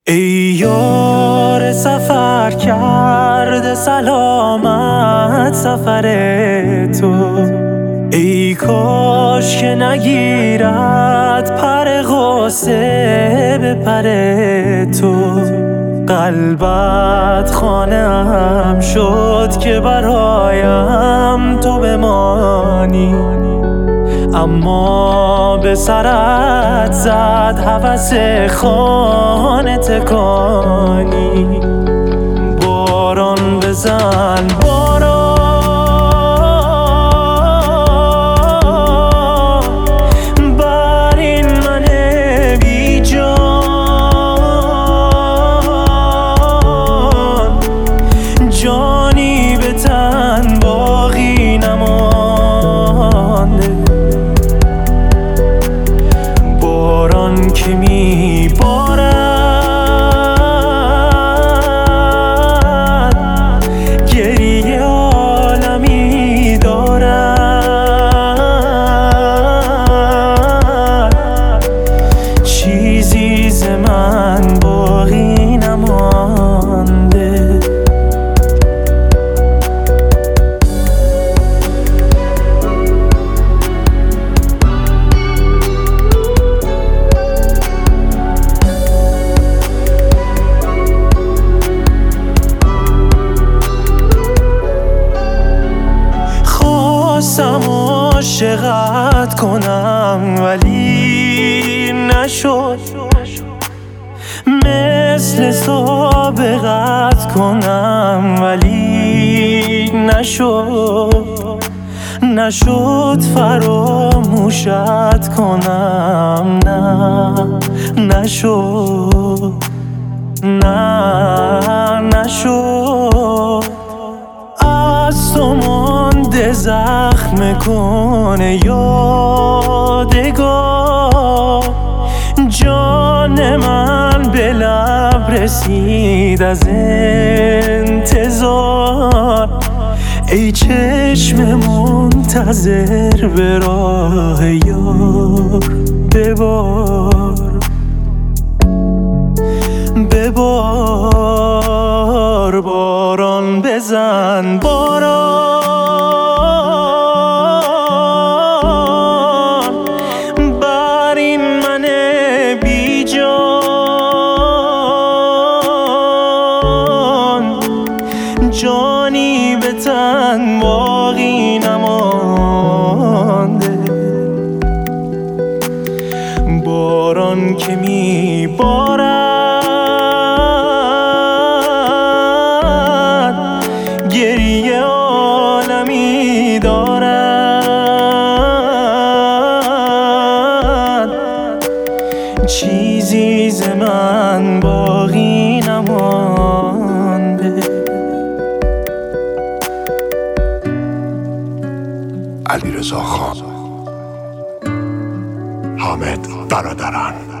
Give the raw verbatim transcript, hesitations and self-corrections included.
ای یار سفر کرده سلامت سفر تو، ای کاش که نگیرد پر غصه به پر تو. قلبت خانه‌ام شد که برایم تو بمانی، اما به سرت زد هوس خانه تکانی. باران بزن باران، بر این من بی جان، جانی به تن باقی نمانده. باران که می بارد، گریه عالمی دارد، چیزی ز من باقی نمانده. خواستم عاشقت کنم ولی نشد، مثل سابقت کنم ولی نشد. نشد فراموشت کنم، نه نشد، نه نشد. از تو مانده زخم کنه یادگار، جان من به لب رسید از انتظار. ای چشم منتظر به راه یار، ببار ببار. باران بزن باران، بر این من بی جان، جانی به تن باقی نمانده. باران که می بارد، گریه عالمی دارد، چیزی ز من باقی نمانده. علیرضا خان، حامد برادران.